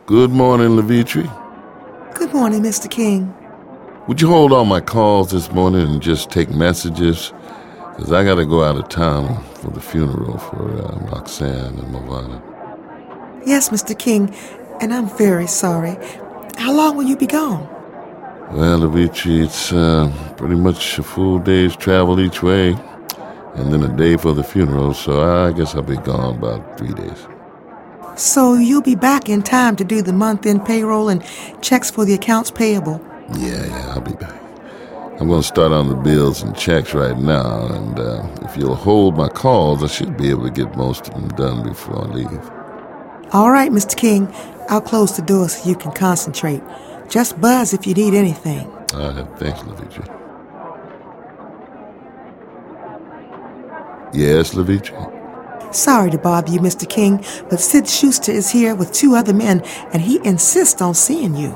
Good morning, Levitri. Good morning, Mr. King. Would you hold all my calls this morning and just take messages? Because I got to go out of town for the funeral for Roxanne and Movana. Yes, Mr. King, and I'm very sorry. How long will you be gone? Well, Levitri, it's pretty much a full day's travel each way, and then a day for the funeral, so I guess I'll be gone about 3 days. So you'll be back in time to do the month-end payroll and checks for the accounts payable? Yeah, I'll be back. I'm going to start on the bills and checks right now, and if you'll hold my calls, I should be able to get most of them done before I leave. All right, Mr. King. I'll close the door so you can concentrate. Just buzz if you need anything. Thanks, Levitri. Yes, Levitri? Sorry to bother you, Mr. King, but Sid Schuster is here with 2 other men, and he insists on seeing you.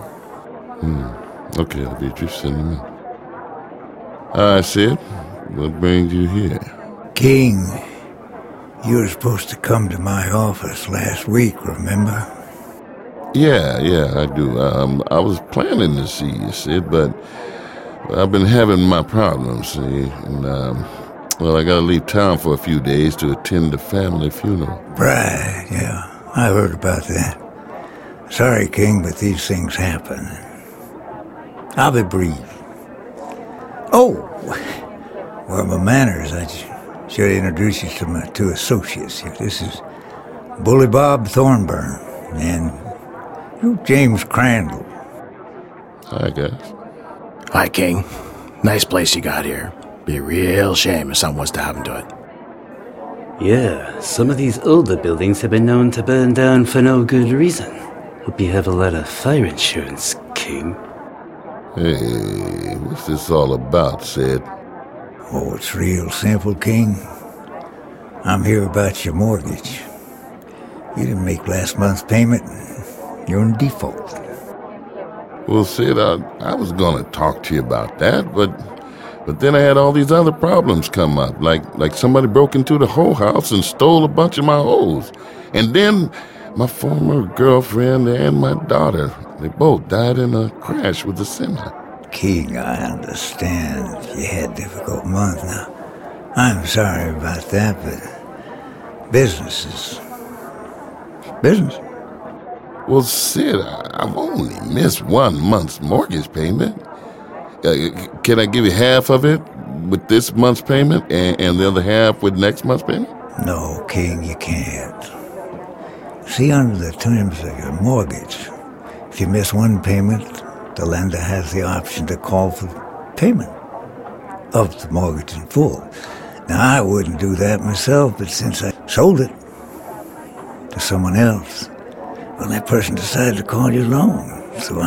Okay, Levitri, send him in. All right, Sid, what brings you here? King, you were supposed to come to my office last week, remember? Yeah, I do. I was planning to see you, Sid, but I've been having my problems, see, and, I gotta leave town for a few days to attend the family funeral. Right, yeah, I heard about that. Sorry, King, but these things happen. I'll be brief. Oh, well, my manners, I should introduce you to my 2 associates here. This is Bully Bob Thornburn and James Crandall. Hi, guys. Hi, King. Nice place you got here. Be a real shame if something was to happen to it. Yeah, some of these older buildings have been known to burn down for no good reason. Hope you have a lot of fire insurance, King. Hey, what's this all about, Sid? Oh, it's real simple, King. I'm here about your mortgage. You didn't make last month's payment. You're in default. Well, Sid, I was gonna talk to you about that, but then I had all these other problems come up, like somebody broke into the whole house and stole a bunch of my hose. And then my former girlfriend and my daughter, they both died in a crash with the semi. King, I understand you had a difficult month. Now, I'm sorry about that, but business is business. Well, Sid, I've only missed 1 month's mortgage payment. Can I give you half of it with this month's payment and the other half with next month's payment? No, King, you can't. See, under the terms of your mortgage, if you miss 1 payment, the lender has the option to call for payment of the mortgage in full. Now, I wouldn't do that myself, but since I sold it to someone else, well, that person decided to call your loan.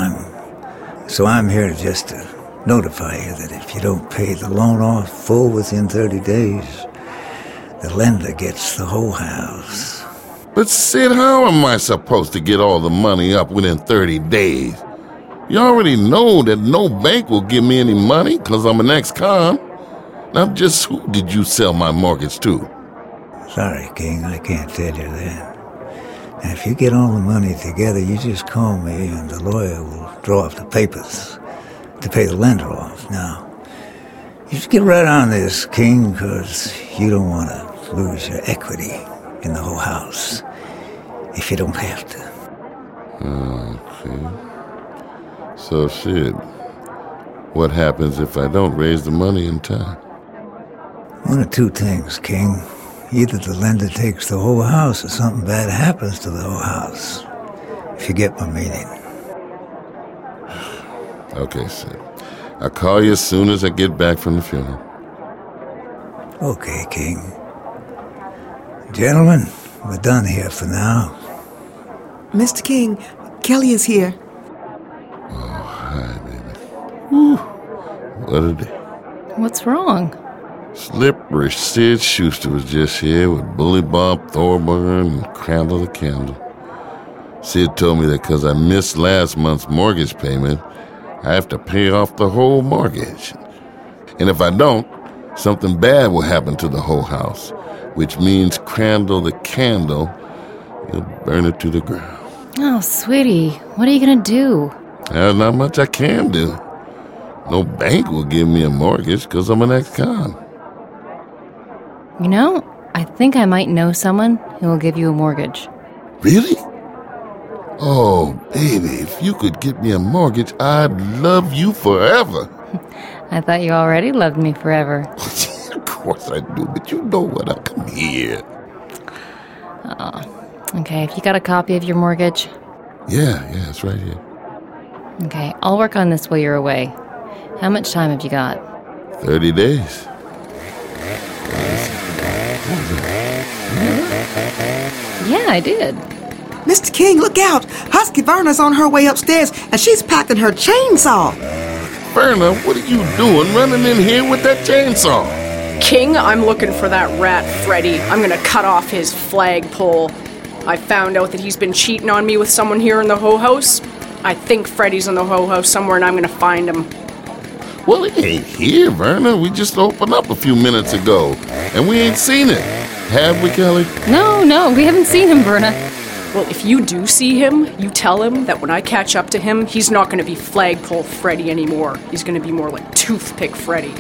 So I'm here just to notify you that if you don't pay the loan off full within 30 days, the lender gets the whole house. But Sid, how am I supposed to get all the money up within 30 days? You already know that no bank will give me any money because I'm an ex-con. Now, just who did you sell my mortgage to? Sorry, King, I can't tell you that. And if you get all the money together, you just call me and the lawyer will draw up the papers to pay the lender off. Now, you just get right on this, King, because you don't want to lose your equity in the whole house if you don't have to. Okay. So, Sid, what happens if I don't raise the money in time? 1 of 2 things, King. Either the lender takes the whole house or something bad happens to the whole house. If you get my meaning. Okay, Sid. I'll call you as soon as I get back from the funeral. Okay, King. Gentlemen, we're done here for now. Mr. King, Kelly is here. Oh, hi, baby. Whew. What a day. What's wrong? Slippery Sid Schuster was just here with Bully Bob Thornburn and Crandall the Candle. Sid told me that because I missed last month's mortgage payment, I have to pay off the whole mortgage. And if I don't, something bad will happen to the whole house, which means Crandall the Candle will burn it to the ground. Oh, sweetie, what are you gonna do? There's not much I can do. No bank will give me a mortgage because I'm an ex-con. You know, I think I might know someone who will give you a mortgage. Really? Oh, baby, if you could get me a mortgage, I'd love you forever. I thought you already loved me forever. Of course I do, but you know what? I'll come here. Okay, if you got a copy of your mortgage? Yeah, it's right here. Okay, I'll work on this while you're away. How much time have you got? 30 days. Yeah, I did. Mr. King, look out! Husky Verna's on her way upstairs, and she's packing her chainsaw. Verna, what are you doing running in here with that chainsaw? King, I'm looking for that rat Freddy. I'm gonna cut off his flagpole. I found out that he's been cheating on me with someone here in the Ho House. I think Freddy's in the Ho House somewhere, and I'm gonna find him. Well, he ain't here, Verna. We just opened up a few minutes ago, and we ain't seen it. Have we, Kelly? No, we haven't seen him, Verna. Well, if you do see him, you tell him that when I catch up to him, he's not gonna be Flagpole Freddy anymore. He's gonna be more like Toothpick Freddy.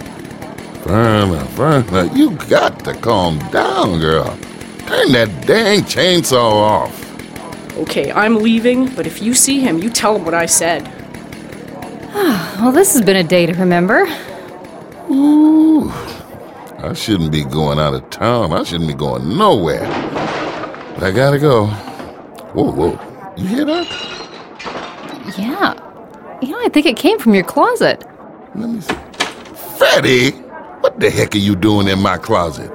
Verna, you got to calm down, girl. Turn that dang chainsaw off. Okay, I'm leaving, but if you see him, you tell him what I said. Well, this has been a day to remember. Ooh, I shouldn't be going out of town. I shouldn't be going nowhere. But I gotta go. Whoa. You hear that? Yeah. You know, I think it came from your closet. Let me see. Freddy, what the heck are you doing in my closet?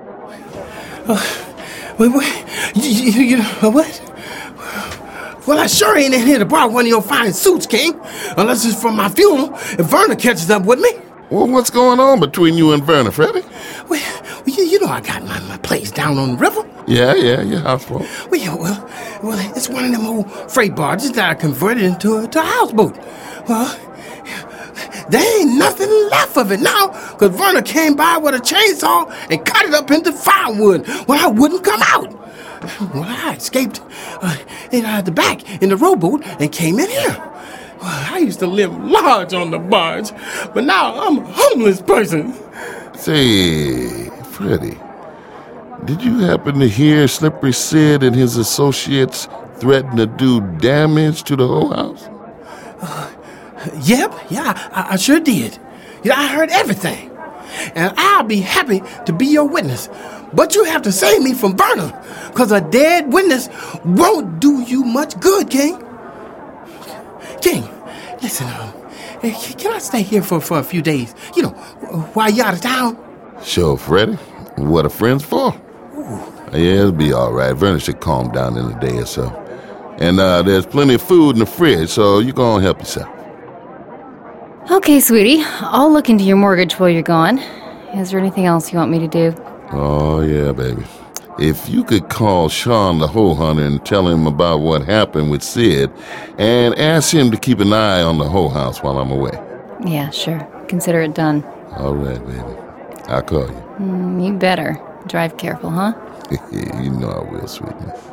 Wait, you know what? Well, I sure ain't in here to borrow one of your fine suits, King. Unless it's from my funeral, if Verna catches up with me. Well, what's going on between you and Verna, Freddy? Well, you know I got my place down on the river. Yeah, your houseboat. Well, it's one of them old freight barges that I converted into a houseboat. Well, there ain't nothing left of it now, because Verna came by with a chainsaw and cut it up into firewood when I wouldn't come out. Well, I escaped in the back in the rowboat and came in here. Well, I used to live large on the barge, but now I'm a homeless person. Say, Freddy, did you happen to hear Slippery Sid and his associates threaten to do damage to the whole house? Yep, I sure did. Yeah, I heard everything. And I'll be happy to be your witness. But you have to save me from Verna, because a dead witness won't do you much good, King. King, listen, can I stay here for a few days? You know, while you're out of town? Sure, Freddy. What are friends for? Yeah, it'll be all right. Verna should calm down in a day or so. And there's plenty of food in the fridge, so you go and help yourself. Okay, sweetie. I'll look into your mortgage while you're gone. Is there anything else you want me to do? Oh, yeah, baby. If you could call Sean the Hoe Hunter and tell him about what happened with Sid, and ask him to keep an eye on the Hoe House while I'm away. Yeah, sure. Consider it done. All right, baby. I'll call you. You better. Drive careful, huh? You know I will, sweetness.